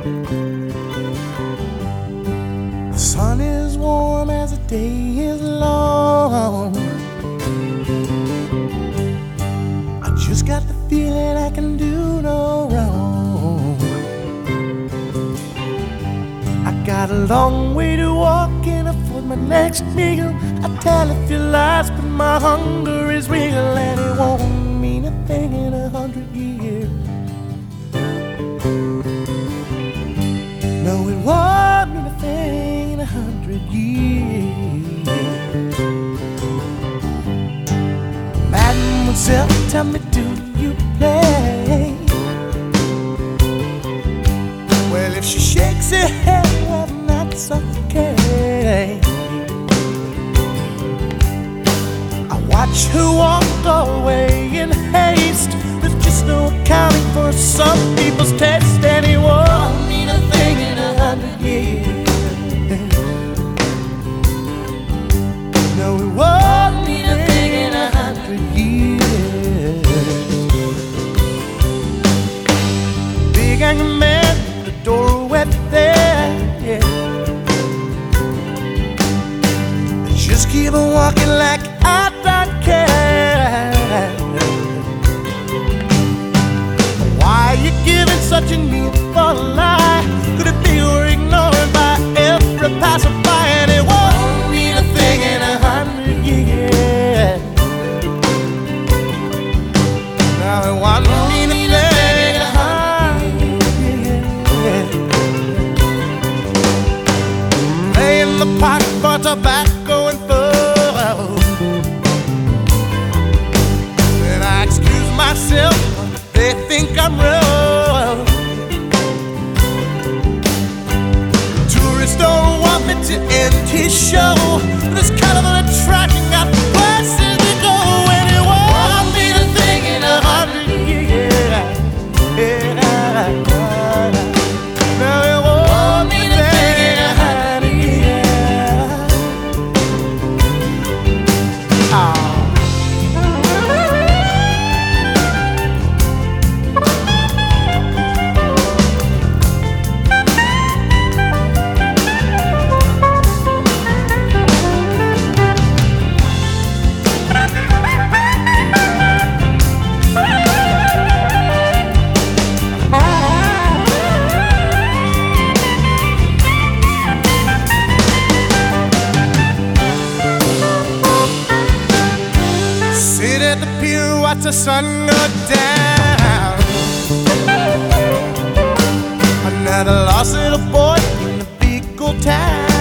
The sun is warm as the day is long. I just got the feeling I can do no wrong. I got a long way to walk and afford my next meal. I tell a few lies, but my hunger is real, and it won't mean a thing in 100 years. No, it won't mean a thing in 100 years. Mademoiselle, tell me, do you play? Well, if she shakes her head, well, that's okay. I watch her walk away in haste. There's just no accounting for some people's taste, and it won't mean a thing in 100 years. No, it won't mean a thing in 100 years. Big angry man, the door went there, yeah. Just keep on walking like I don't care. Why are you giving such a needful lie? Could it be we're ignored by every passerby? And it won't mean a thing in 100 years. Now it won't mean a thing in 100 years. Play in the park for tobacco and food. Then I excuse myself, they think I'm rude. Tourists don't want me to end his show, but it's kind of an attraction, got places to go, and it won't mean a thing in 100 years. No, it won't mean a thing in 100 years. Oh. Sit at the pier, watch the sun go down. Another lost little boy in a big old town.